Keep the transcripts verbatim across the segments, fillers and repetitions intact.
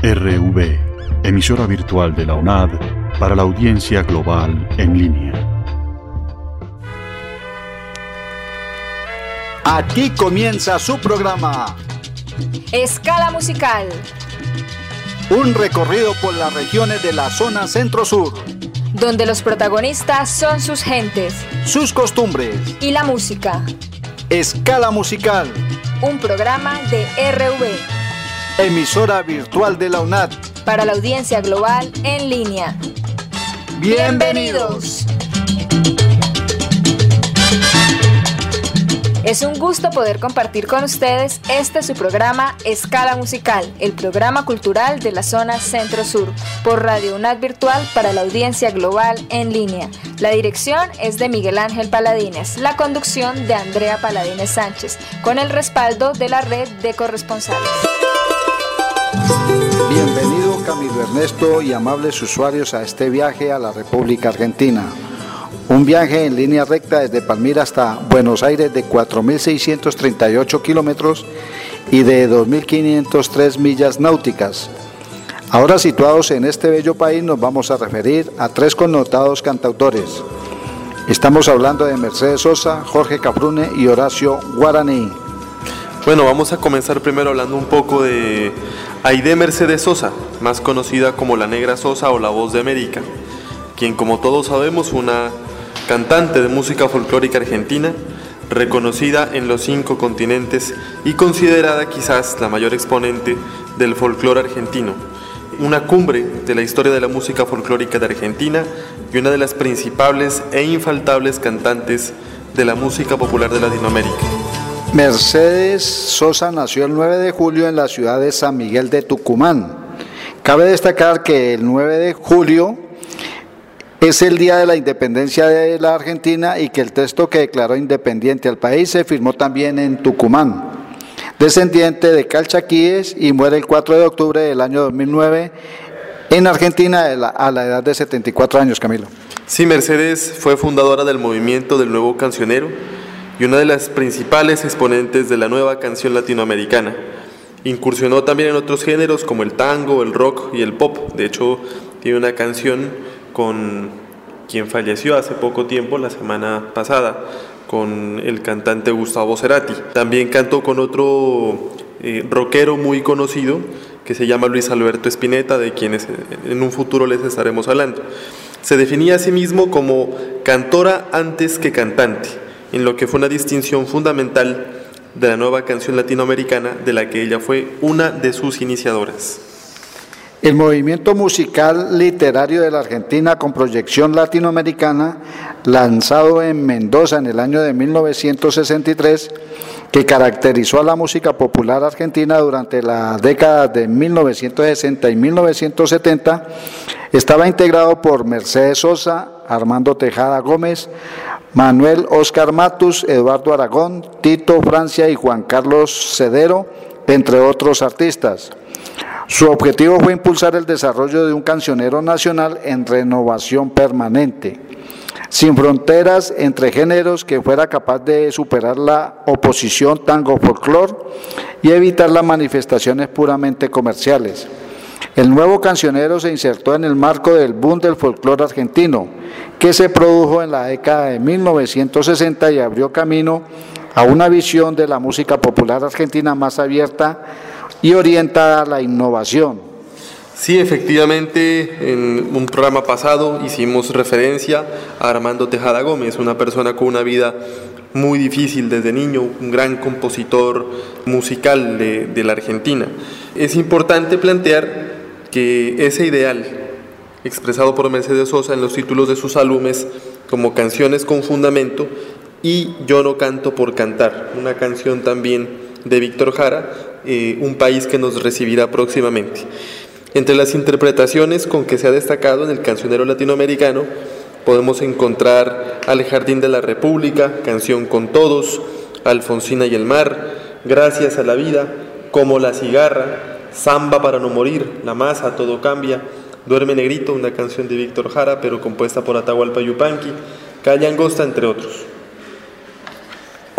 R V, emisora virtual de la UNAD para la audiencia global en línea. Aquí comienza su programa Escala Musical. Un recorrido por las regiones de la zona centro-sur, donde los protagonistas son sus gentes, sus costumbres y la música. Escala Musical, un programa de R V, emisora virtual de la UNAD para la audiencia global en línea. ¡Bienvenidos! Es un gusto poder compartir con ustedes este su programa Escala Musical, el programa cultural de la zona centro-sur, por Radio UNAD Virtual para la audiencia global en línea. La dirección es de Miguel Ángel Paladines, la conducción de Andrea Paladines Sánchez, con el respaldo de la red de corresponsales. Bienvenido Camilo Ernesto y amables usuarios a este viaje a la República Argentina. Un viaje en línea recta desde Palmira hasta Buenos Aires de cuatro mil seiscientos treinta y ocho kilómetros y de dos mil quinientas tres millas náuticas. Ahora situados en este bello país nos vamos a referir a tres connotados cantautores. Estamos hablando de Mercedes Sosa, Jorge Cafrune y Horacio Guaraní. Bueno, vamos a comenzar primero hablando un poco de Aide Mercedes Sosa, más conocida como la Negra Sosa o la Voz de América, quien, como todos sabemos, fue una cantante de música folclórica argentina, reconocida en los cinco continentes y considerada quizás la mayor exponente del folclore argentino, una cumbre de la historia de la música folclórica de Argentina y una de las principales e infaltables cantantes de la música popular de Latinoamérica. Mercedes Sosa nació el nueve de julio en la ciudad de San Miguel de Tucumán. Cabe destacar que el nueve de julio es el día de la independencia de la Argentina y que el texto que declaró independiente al país se firmó también en Tucumán. Descendiente de calchaquíes y muere el cuatro de octubre del año dos mil nueve en Argentina a la edad de setenta y cuatro años, Camilo. Sí, Mercedes fue fundadora del movimiento del Nuevo Cancionero y una de las principales exponentes de la nueva canción latinoamericana. Incursionó también en otros géneros como el tango, el rock y el pop. De hecho, tiene una canción con quien falleció hace poco tiempo, la semana pasada, con el cantante Gustavo Cerati. También cantó con otro eh, rockero muy conocido que se llama Luis Alberto Spinetta, de quienes en un futuro les estaremos hablando. Se definía a sí mismo como cantora antes que cantante, en lo que fue una distinción fundamental de la nueva canción latinoamericana, de la que ella fue una de sus iniciadoras. El movimiento musical literario de la Argentina con proyección latinoamericana, lanzado en Mendoza en el año de mil novecientos sesenta y tres, que caracterizó a la música popular argentina durante la década de mil novecientos sesenta y mil novecientos setenta, estaba integrado por Mercedes Sosa, Armando Tejada Gómez, Manuel Oscar Matus, Eduardo Aragón, Tito Francia y Juan Carlos Cedero, entre otros artistas. Su objetivo fue impulsar el desarrollo de un cancionero nacional en renovación permanente, sin fronteras entre géneros, que fuera capaz de superar la oposición tango-folclor y evitar las manifestaciones puramente comerciales. El nuevo cancionero se insertó en el marco del boom del folclore argentino, que se produjo en la década de mil novecientos sesenta y abrió camino a una visión de la música popular argentina más abierta y orientada a la innovación. Sí, efectivamente, en un programa pasado hicimos referencia a Armando Tejada Gómez, una persona con una vida muy difícil desde niño, un gran compositor musical de, de la Argentina. Es importante plantear que ese ideal, expresado por Mercedes Sosa en los títulos de sus álbumes como Canciones con Fundamento y Yo no canto por cantar, una canción también de Víctor Jara, eh, un país que nos recibirá próximamente. Entre las interpretaciones con que se ha destacado en el cancionero latinoamericano podemos encontrar Al Jardín de la República, Canción con Todos, Alfonsina y el Mar, Gracias a la Vida, Como la Cigarra, Samba para no morir, La Masa, Todo cambia, Duerme Negrito, una canción de Víctor Jara pero compuesta por Atahualpa Yupanqui, Calle Angosta, entre otros.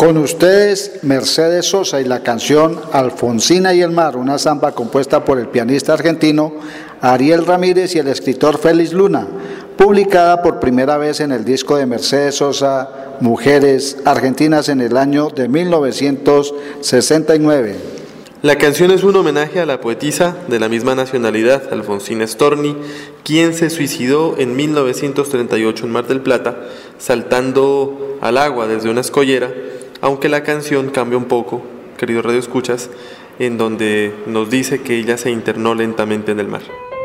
Con ustedes, Mercedes Sosa y la canción Alfonsina y el mar, una samba compuesta por el pianista argentino Ariel Ramírez y el escritor Félix Luna, publicada por primera vez en el disco de Mercedes Sosa, Mujeres Argentinas, en el año de mil novecientos sesenta y nueve. La canción es un homenaje a la poetisa de la misma nacionalidad, Alfonsina Storni, quien se suicidó en mil novecientos treinta y ocho en Mar del Plata, saltando al agua desde una escollera, aunque la canción cambia un poco, queridos radioescuchas, en donde nos dice que ella se internó lentamente en el mar.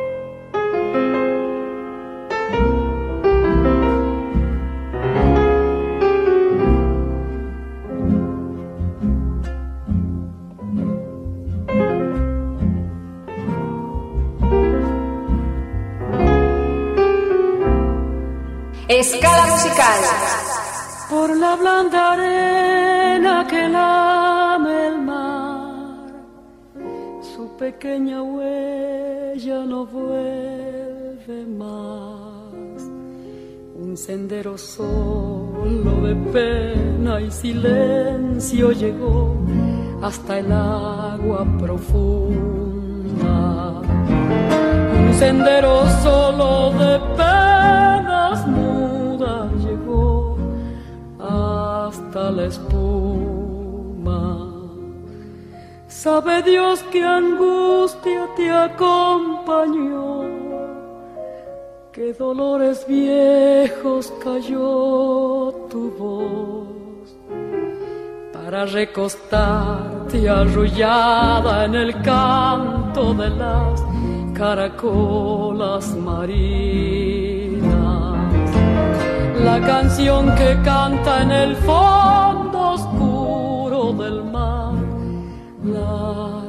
Escala musical. Por la blanda arena que lame el mar, su pequeña huella no vuelve más. Un sendero solo de pena y silencio llegó hasta el agua profunda. Un sendero solo de penas mudas llegó hasta la espuma. Sabe Dios qué angustia te acompañó, qué dolores viejos cayó tu voz, para recostarte arrullada en el canto de las caracolas marinas. La canción que canta en el fondo oscuro del mar, la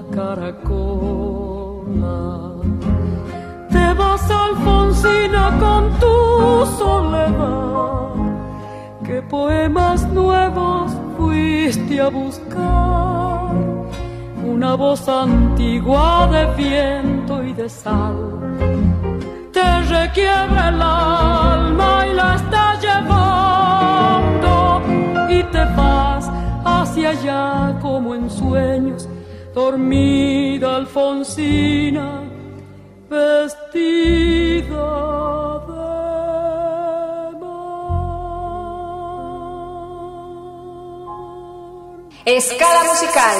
caracola. Te vas, Alfonsina, con tu soledad, ¿qué poemas nuevos fuiste a buscar? Una voz antigua de viento y de sal te requiebra el alma y la está llevando, y te vas hacia allá como en sueños, dormida Alfonsina, vestida de mar. Escala musical.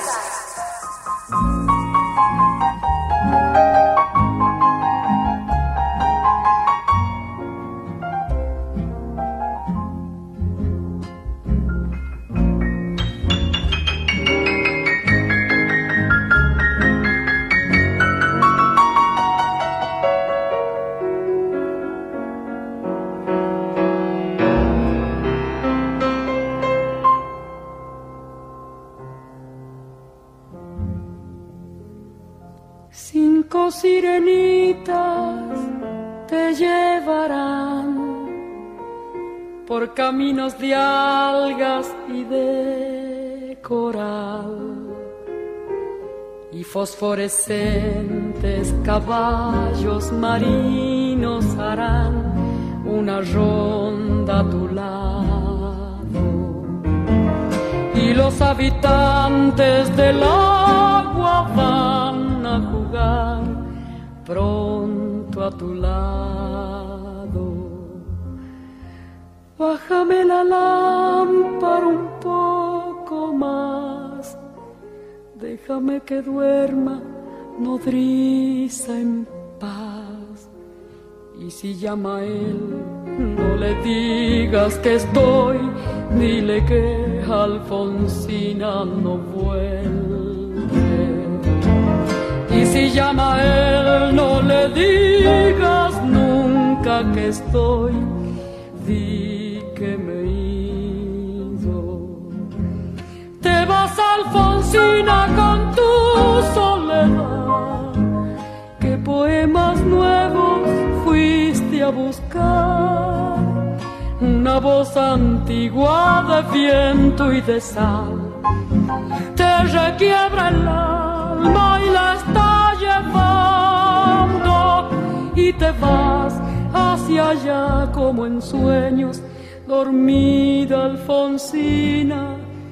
Cinco sirenitas te llevarán por caminos de algas y de coral, y fosforescentes caballos marinos harán una ronda a tu lado, y los habitantes del agua van a jugar pronto a tu lado. Bájame la lámpara un poco más, déjame que duerma nodriza en paz. Y si llama él, no le digas que estoy, dile que Alfonsina no vuelve. Y si llama él, no le digas nunca que estoy, di que me he ido. Te vas, Alfonsina, con tu soledad, ¿qué poemas nuevos fuiste a buscar? Una voz antigua de viento y de sal te requiebra el alma y la está llevando, y te vas hacia allá como en sueños, dormida Alfonsina,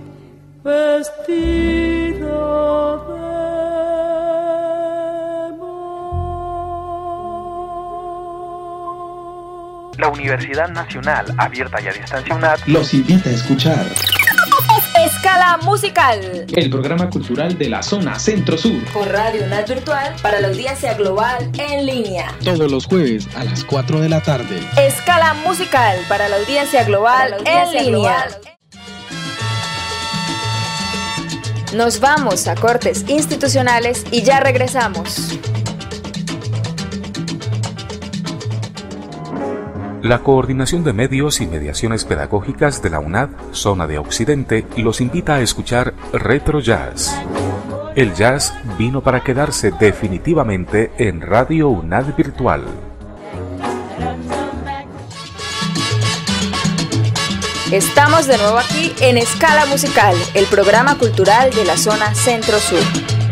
vestida de La Universidad Nacional Abierta y a Distancia UNAD los invita a escuchar Escala Musical, el programa cultural de la zona Centro-Sur, por Radio UNAD Virtual para la audiencia global en línea. Todos los jueves a las cuatro de la tarde. Escala Musical para la audiencia global, la audiencia en línea. Global. Nos vamos a cortes institucionales y ya regresamos. La Coordinación de Medios y Mediaciones Pedagógicas de la UNAD, Zona de Occidente, los invita a escuchar Retro Jazz. El jazz vino para quedarse definitivamente en Radio UNAD Virtual. Estamos de nuevo aquí en Escala Musical, el programa cultural de la zona Centro-Sur.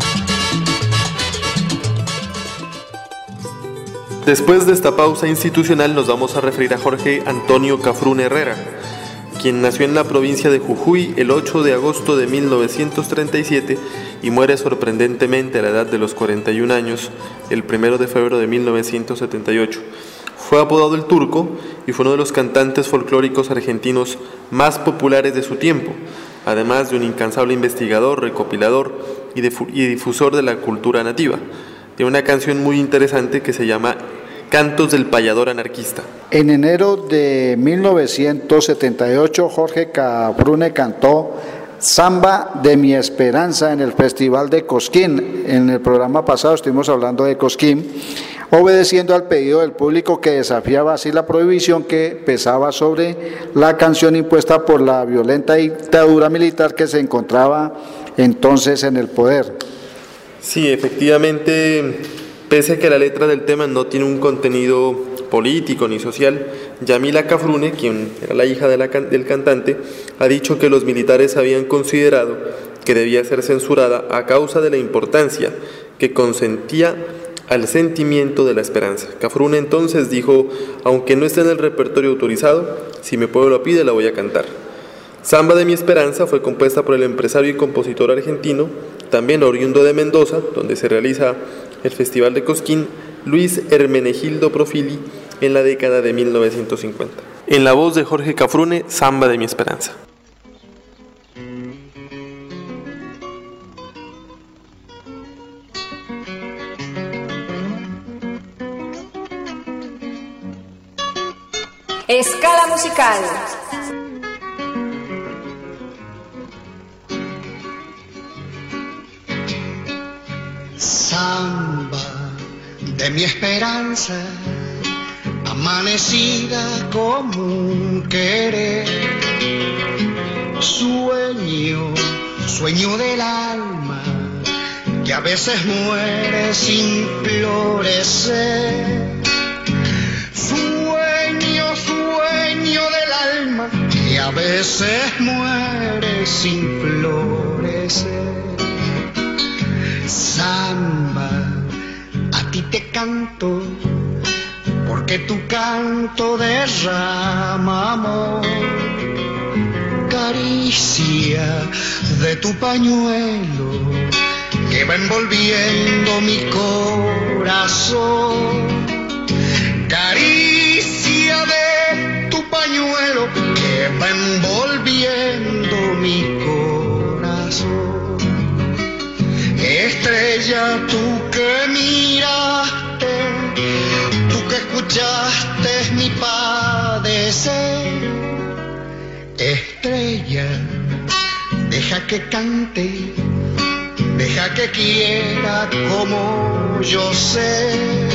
Después de esta pausa institucional nos vamos a referir a Jorge Antonio Cafrune Herrera, quien nació en la provincia de Jujuy el ocho de agosto de mil novecientos treinta y siete y muere sorprendentemente a la edad de los cuarenta y un años el primero de febrero de mil novecientos setenta y ocho. Fue apodado El Turco y fue uno de los cantantes folclóricos argentinos más populares de su tiempo, además de un incansable investigador, recopilador y, difu- y difusor de la cultura nativa. Tiene una canción muy interesante que se llama Cantos del Payador Anarquista. En enero de mil novecientos setenta y ocho, Jorge Cafrune cantó Samba de mi Esperanza en el Festival de Cosquín. En el programa pasado estuvimos hablando de Cosquín, obedeciendo al pedido del público que desafiaba así la prohibición que pesaba sobre la canción impuesta por la violenta dictadura militar que se encontraba entonces en el poder. Sí, efectivamente, pese a que la letra del tema no tiene un contenido político ni social, Yamila Cafrune, quien era la hija de la can- del cantante, ha dicho que los militares habían considerado que debía ser censurada a causa de la importancia que consentía al sentimiento de la esperanza. Cafrune entonces dijo: aunque no esté en el repertorio autorizado, si mi pueblo lo pide la voy a cantar. Samba de mi Esperanza fue compuesta por el empresario y compositor argentino, también oriundo de Mendoza, donde se realiza el Festival de Cosquín, Luis Hermenegildo Profili, en la década de mil novecientos cincuenta. En la voz de Jorge Cafrune, Samba de mi Esperanza. Escala Musical. Samba de mi esperanza, amanecida como un querer, sueño, sueño del alma, que a veces muere sin florecer. Sueño, sueño del alma, que a veces muere sin florecer. Samba, a ti te canto, porque tu canto derrama amor. Caricia de tu pañuelo, que va envolviendo mi corazón. Caricia de tu pañuelo, que va envolviendo mi corazón. Estrella, tú que miraste, tú que escuchaste mi padecer. Estrella, deja que cante, deja que quiera como yo sé.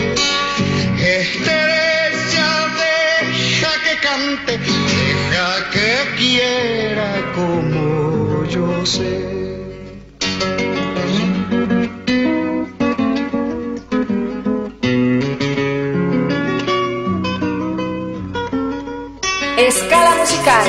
Estrella, deja que cante, deja que quiera como yo sé. Escala Musical.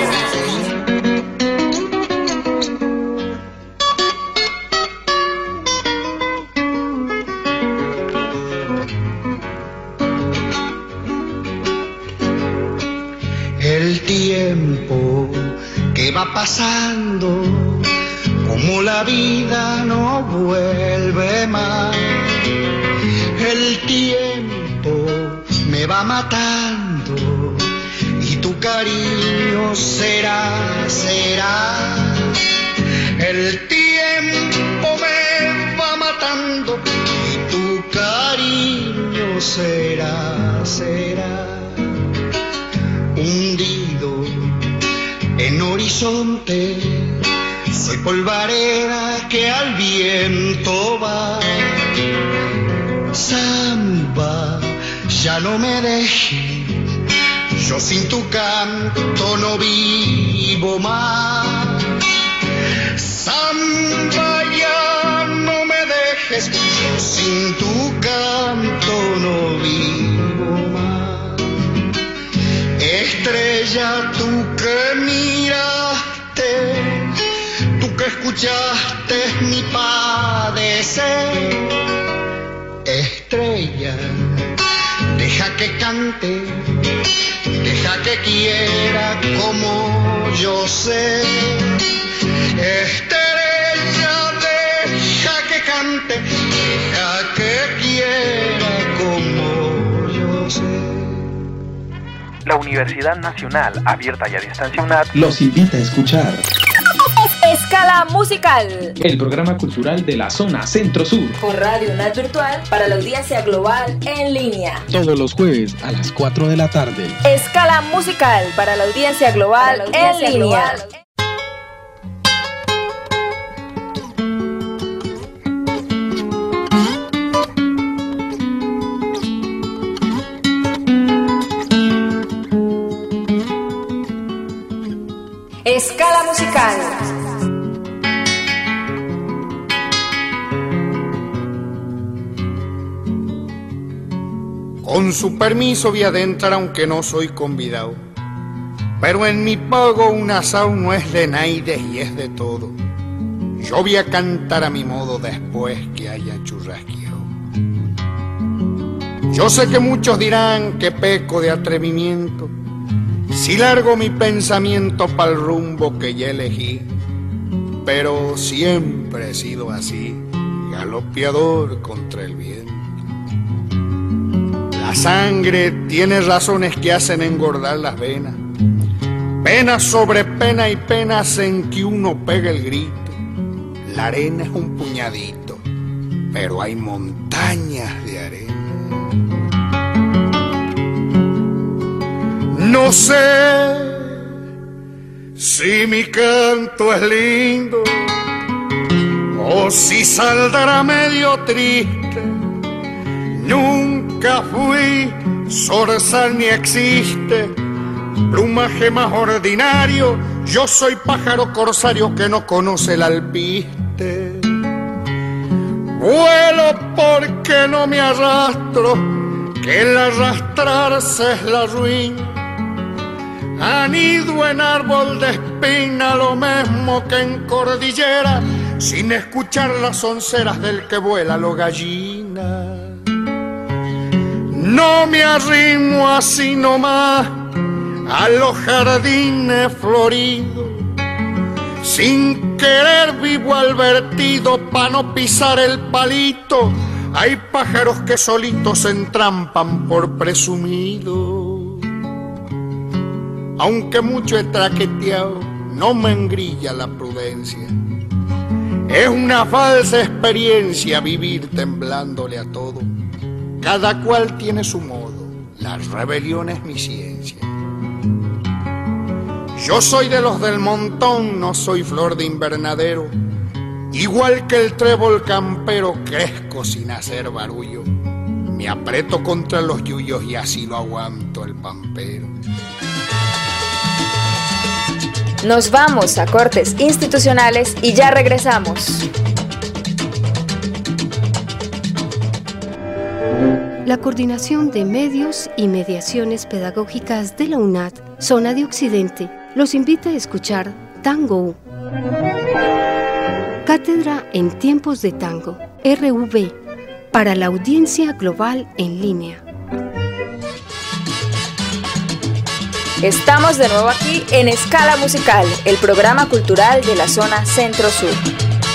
El tiempo que va pasando como la vida no vuelve más. El tiempo me va matando y tu cariño será, será. El tiempo me va matando y tu cariño será, será. Hundido en horizonte, soy polvareda que al viento va. Samba, ya no me dejes, yo sin tu canto no vivo más. Samba, ya no me dejes, yo sin tu canto no vivo más. Estrella, tú que miraste, tú que escuchaste mi padecer. Estrella, deja que cante, deja que quiera como yo sé. Estrella, deja que cante, deja que quiera como yo sé. La Universidad Nacional Abierta y a Distancia UNAD los invita a escuchar Escala Musical, el programa cultural de la zona Centro-Sur, por Radio UNAD Virtual para la audiencia global en línea. todos los jueves a las cuatro de la tarde. Escala Musical para la audiencia global, la audiencia en línea. Global. Escala Musical. Con su permiso voy a adentrar aunque no soy convidado, pero en mi pago un asao no es de naides y es de todo. Yo voy a cantar a mi modo después que haya churrasqueado. Yo sé que muchos dirán que peco de atrevimiento si largo mi pensamiento pa'l rumbo que ya elegí, pero siempre he sido así, galopeador contra el viento. La sangre tiene razones que hacen engordar las venas, pena sobre pena y penas en que uno pega el grito. La arena es un puñadito, pero hay montañas de arena. No sé si mi canto es lindo o si saldrá medio triste. Nunca fui zorzal ni existe plumaje más ordinario. Yo soy pájaro corsario que no conoce el alpiste. Vuelo porque no me arrastro, que el arrastrarse es la ruina. Anido en árbol de espina, lo mismo que en cordillera, sin escuchar las onceras del que vuela lo gallina. No me arrimo así nomás a los jardines floridos, sin querer vivo al vertido pa' no pisar el palito. Hay pájaros que solitos se entrampan por presumido. Aunque mucho he traqueteado, no me engrilla la prudencia. Es una falsa experiencia vivir temblándole a todo. Cada cual tiene su modo, la rebelión es mi ciencia. Yo soy de los del montón, no soy flor de invernadero. Igual que el trébol campero, crezco sin hacer barullo. Me aprieto contra los yuyos y así lo aguanto el pampero. Nos vamos a cortes institucionales y ya regresamos. La Coordinación de Medios y Mediaciones Pedagógicas de la UNAD, Zona de Occidente, los invita a escuchar Tango. Cátedra en Tiempos de Tango, R V, para la audiencia global en línea. Estamos de nuevo aquí en Escala Musical, el programa cultural de la zona Centro-Sur.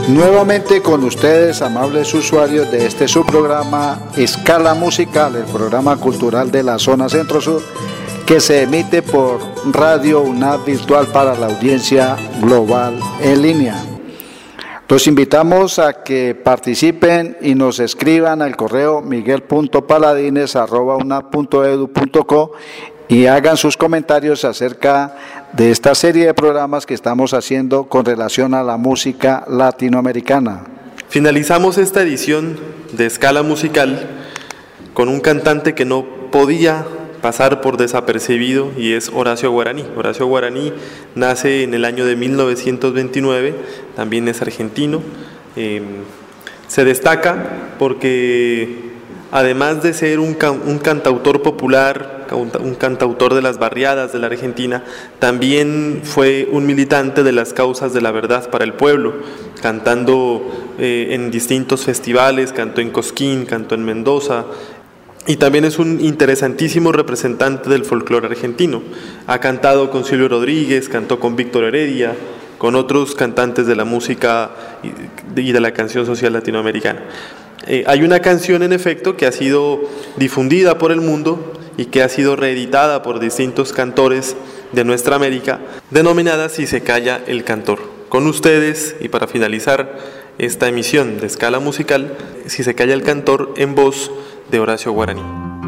Nuevamente con ustedes, amables usuarios de este subprograma Escala Musical, el programa cultural de la zona centro-sur, que se emite por Radio UNAD Virtual para la audiencia global en línea. Los invitamos a que participen y nos escriban al correo miguel punto paladines arroba unad punto edu punto co y hagan sus comentarios acerca de esta serie de programas que estamos haciendo con relación a la música latinoamericana. Finalizamos esta edición de Escala Musical con un cantante que no podía pasar por desapercibido, y es Horacio Guaraní. Horacio Guaraní nace en el año de mil novecientos veintinueve, también es argentino. Eh, se destaca porque además de ser un, un cantautor popular, un cantautor de las barriadas de la Argentina, también fue un militante de las causas de la verdad para el pueblo, cantando eh, en distintos festivales, cantó en Cosquín, cantó en Mendoza, y también es un interesantísimo representante del folclore argentino. Ha cantado con Silvio Rodríguez, cantó con Víctor Heredia, con otros cantantes de la música y de la canción social latinoamericana. Eh, hay una canción, en efecto, que ha sido difundida por el mundo y que ha sido reeditada por distintos cantores de nuestra América, denominada Si se calla el cantor. Con ustedes, y para finalizar esta emisión de Escala Musical, Si se calla el cantor, en voz de Horacio Guaraní.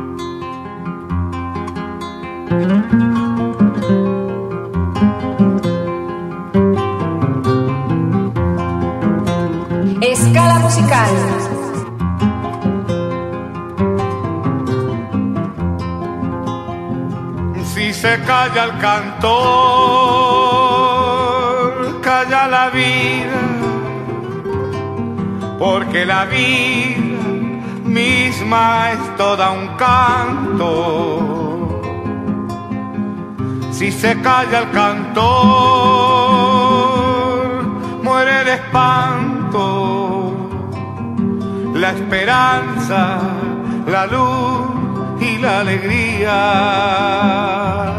Escala Musical. Si se calla el cantor, calla la vida, porque la vida misma es toda un canto. Si se calla el cantor, muere el espanto, la esperanza, la luz y la alegría.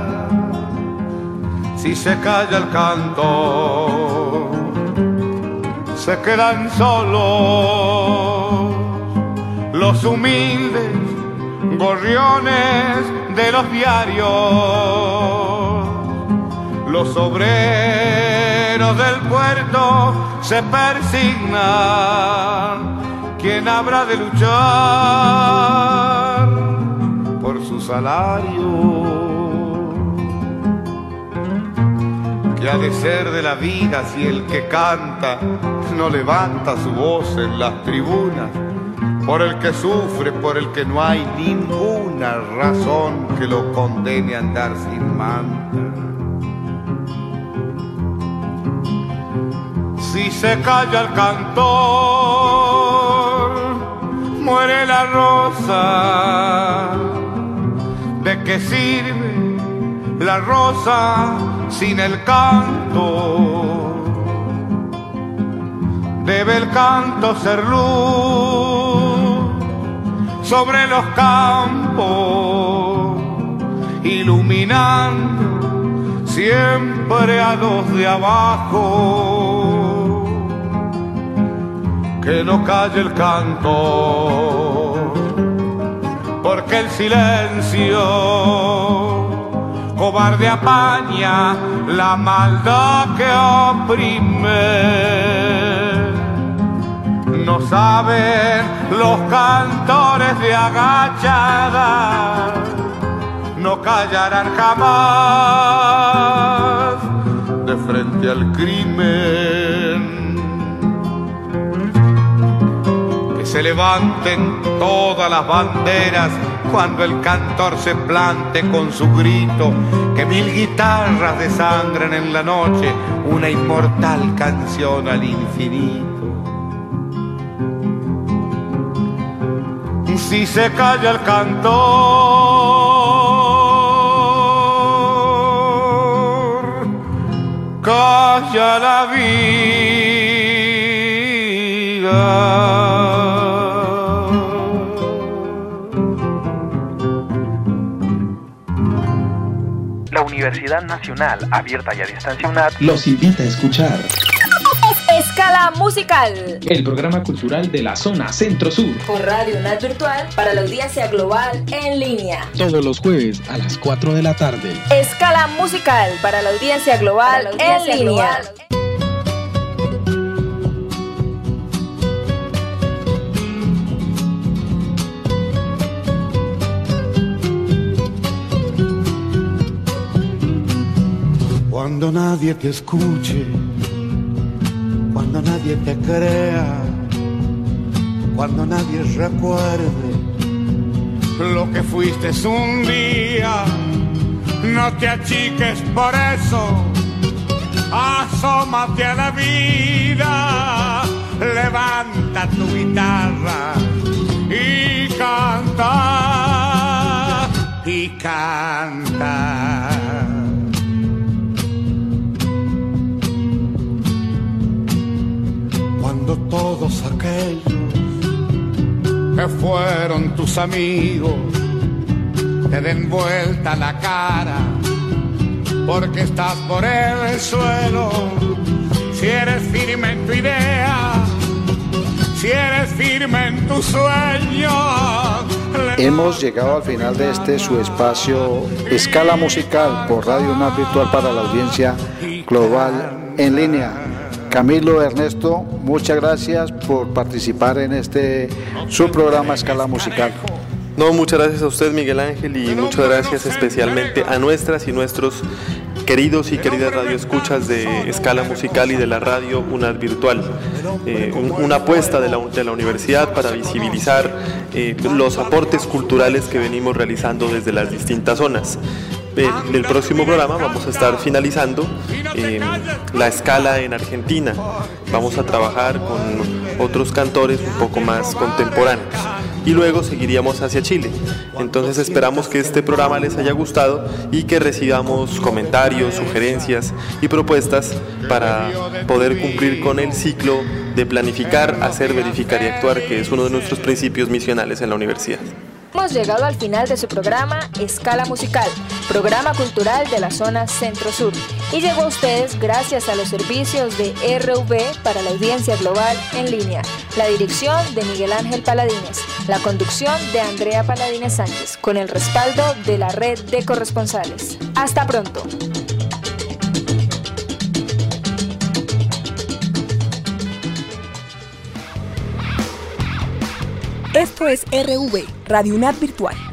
Si se calla el cantor, se quedan solos los humildes gorriones de los diarios, los obreros del puerto se persignan. ¿Quién habrá de luchar por su salario? ¿Qué ha de ser de la vida si el que canta no levanta su voz en las tribunas? Por el que sufre, por el que no hay ninguna razón que lo condene a andar sin manta. Si se calla el cantor, muere la rosa. ¿De qué sirve la rosa sin el canto? Debe el canto ser luz sobre los campos, iluminando siempre a los de abajo. Que no calle el canto, porque el silencio cobarde apaña la maldad que oprime. No saben los cantores de agachada, no callarán jamás de frente al crimen. Que se levanten todas las banderas cuando el cantor se plante con su grito, que mil guitarras desangren en la noche una inmortal canción al infinito. Si se calla el cantor, calla la vida. La Universidad Nacional Abierta y a Distancia UNAD los invita a escuchar Es Escala Musical, el programa cultural de la zona Centro-Sur, por Radio UNAD Virtual para la audiencia global en línea. Todos los jueves a las cuatro de la tarde. Escala Musical para la audiencia global, la audiencia en línea. Global. Cuando nadie te escuche, cuando nadie te crea, cuando nadie recuerde lo que fuiste un día, no te achiques por eso, asómate a la vida, levanta tu guitarra y canta, y canta. Cuando todos aquellos que fueron tus amigos te den vuelta la cara porque estás por el suelo, si eres firme en tu idea, si eres firme en tu sueño. Hemos llegado al final de este su espacio Escala Musical por Radio UNAD Virtual para la audiencia global en línea. Camilo, Ernesto, muchas gracias por participar en este su programa Escala Musical. No, muchas gracias a usted, Miguel Ángel, y muchas gracias especialmente a nuestras y nuestros queridos y queridas radioescuchas de Escala Musical y de la radio UNAD Virtual. Eh, un, una apuesta de la, de la universidad para visibilizar eh, los aportes culturales que venimos realizando desde las distintas zonas. En el próximo programa vamos a estar finalizando eh, la escala en Argentina. Vamos a trabajar con otros cantores un poco más contemporáneos y luego seguiríamos hacia Chile. Entonces esperamos que este programa les haya gustado y que recibamos comentarios, sugerencias y propuestas para poder cumplir con el ciclo de planificar, hacer, verificar y actuar, que es uno de nuestros principios misionales en la universidad. Hemos llegado al final de su programa Escala Musical, programa cultural de la zona Centro-Sur, y llegó a ustedes gracias a los servicios de R V para la audiencia global en línea, la dirección de Miguel Ángel Paladines, la conducción de Andrea Paladines Sánchez, con el respaldo de la red de corresponsales. Hasta pronto. Esto es R V, Radio UNAD Virtual.